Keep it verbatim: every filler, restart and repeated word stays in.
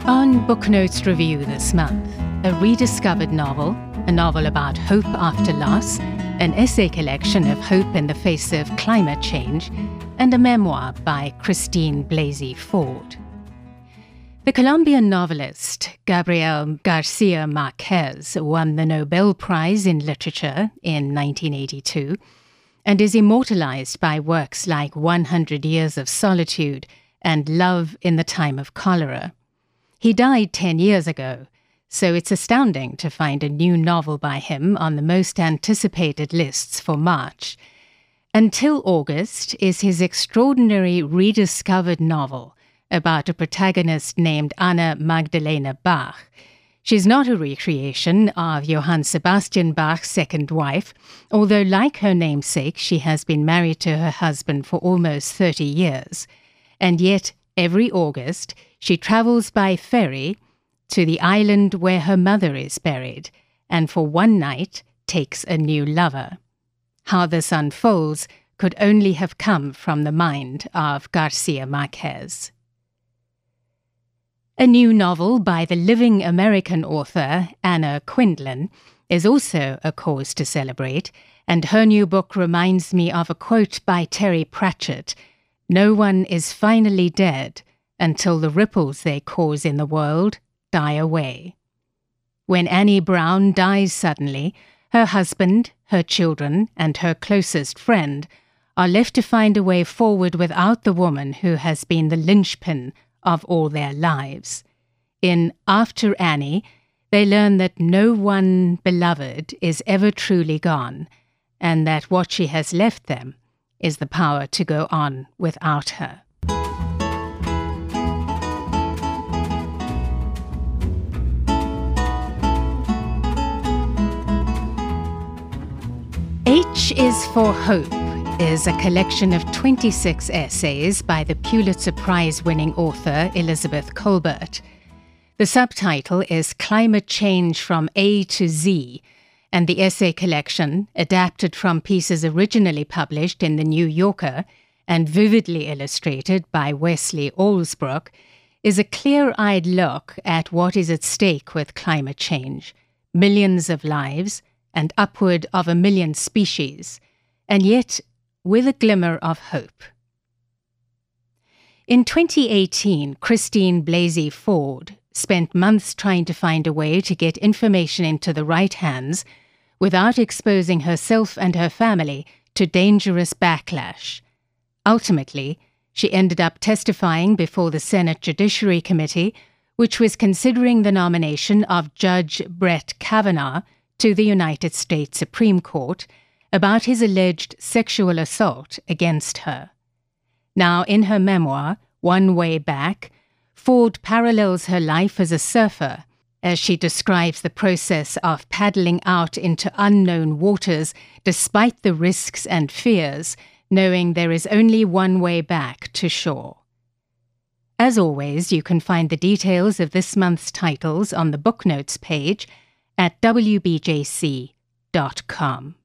On Booknotes Review this month, a rediscovered novel, a novel about hope after loss, an essay collection of hope in the face of climate change, and a memoir by Christine Blasey Ford. The Colombian novelist Gabriel Garcia Marquez won the Nobel Prize in Literature in nineteen eighty-two and is immortalized by works like one hundred Years of Solitude and Love in the Time of Cholera. He died ten years ago, so it's astounding to find a new novel by him on the most anticipated lists for March. Until August is his extraordinary rediscovered novel about a protagonist named Anna Magdalena Bach. She's not a recreation of Johann Sebastian Bach's second wife, although like her namesake, she has been married to her husband for almost thirty years. And yet, every August, she travels by ferry to the island where her mother is buried, and for one night takes a new lover. How this unfolds could only have come from the mind of Garcia Marquez. A new novel by the living American author Anna Quindlen is also a cause to celebrate, and her new book reminds me of a quote by Terry Pratchett: "No one is finally dead until the ripples they cause in the world die away." When Annie Brown dies suddenly, her husband, her children, and her closest friend are left to find a way forward without the woman who has been the linchpin of all their lives. In After Annie, they learn that no one beloved is ever truly gone, and that what she has left them is the power to go on without her. H is for Hope is a collection of twenty-six essays by the Pulitzer Prize-winning author Elizabeth Kolbert. The subtitle is Climate Change from A to Z, and the essay collection, adapted from pieces originally published in The New Yorker and vividly illustrated by Wesley Alsbrook, is a clear-eyed look at what is at stake with climate change, millions of lives, and upward of a million species, and yet with a glimmer of hope. In twenty eighteen, Christine Blasey Ford spent months trying to find a way to get information into the right hands without exposing herself and her family to dangerous backlash. Ultimately, she ended up testifying before the Senate Judiciary Committee, which was considering the nomination of Judge Brett Kavanaugh to the United States Supreme Court about his alleged sexual assault against her. Now, in her memoir, One Way Back, Ford parallels her life as a surfer as she describes the process of paddling out into unknown waters despite the risks and fears, knowing there is only one way back to shore. As always, you can find the details of this month's titles on the Booknotes page at w b j c dot com.